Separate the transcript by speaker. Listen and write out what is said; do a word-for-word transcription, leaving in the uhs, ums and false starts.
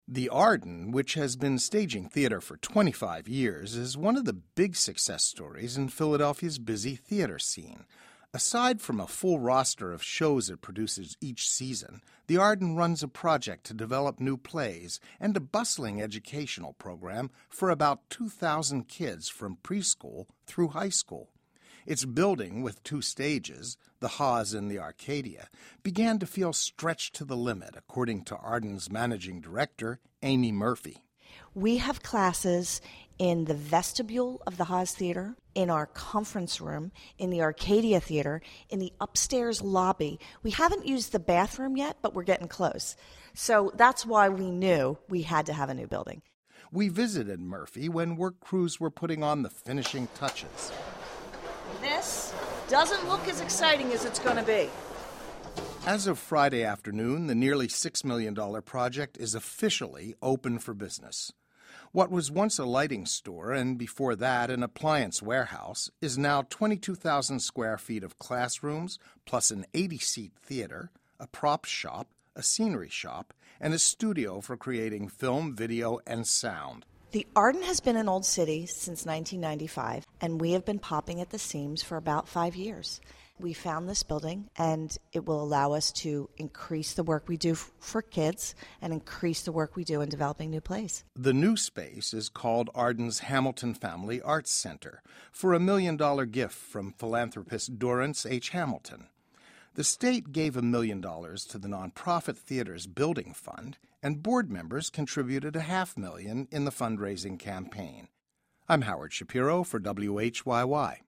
Speaker 1: The Arden, which has been staging theater for twenty-five years, is one of the big success stories in Philadelphia's busy theater scene. Aside from a full roster of shows it produces each season, the Arden runs a project to develop new plays and a bustling educational program for about two thousand kids from preschool through high school. Its building, with two stages, the Haas and the Arcadia, began to feel stretched to the limit, according to Arden's managing director, Amy Murphy.
Speaker 2: We have classes in the vestibule of the Haas Theater, in our conference room, in the Arcadia Theater, in the upstairs lobby. We haven't used the bathroom yet, but we're getting close. So that's why we knew we had to have a new building.
Speaker 1: We visited Murphy when work crews were putting on the finishing touches.
Speaker 2: This doesn't look as exciting as it's going to be.
Speaker 1: As of Friday afternoon, the nearly six million dollars project is officially open for business. What was once a lighting store and before that an appliance warehouse is now twenty-two thousand square feet of classrooms, plus an eighty-seat theater, a prop shop, a scenery shop, and a studio for creating film, video, and sound.
Speaker 2: The Arden has been an Old City since nineteen ninety-five, and we have been popping at the seams for about five years. We found this building, and it will allow us to increase the work we do f- for kids and increase the work we do in developing new plays.
Speaker 1: The new space is called Arden's Hamilton Family Arts Center, for a million-dollar gift from philanthropist Dorrance H. Hamilton. The state gave a million dollars to the nonprofit theater's building fund, and board members contributed a half million in the fundraising campaign. I'm Howard Shapiro for W H Y Y.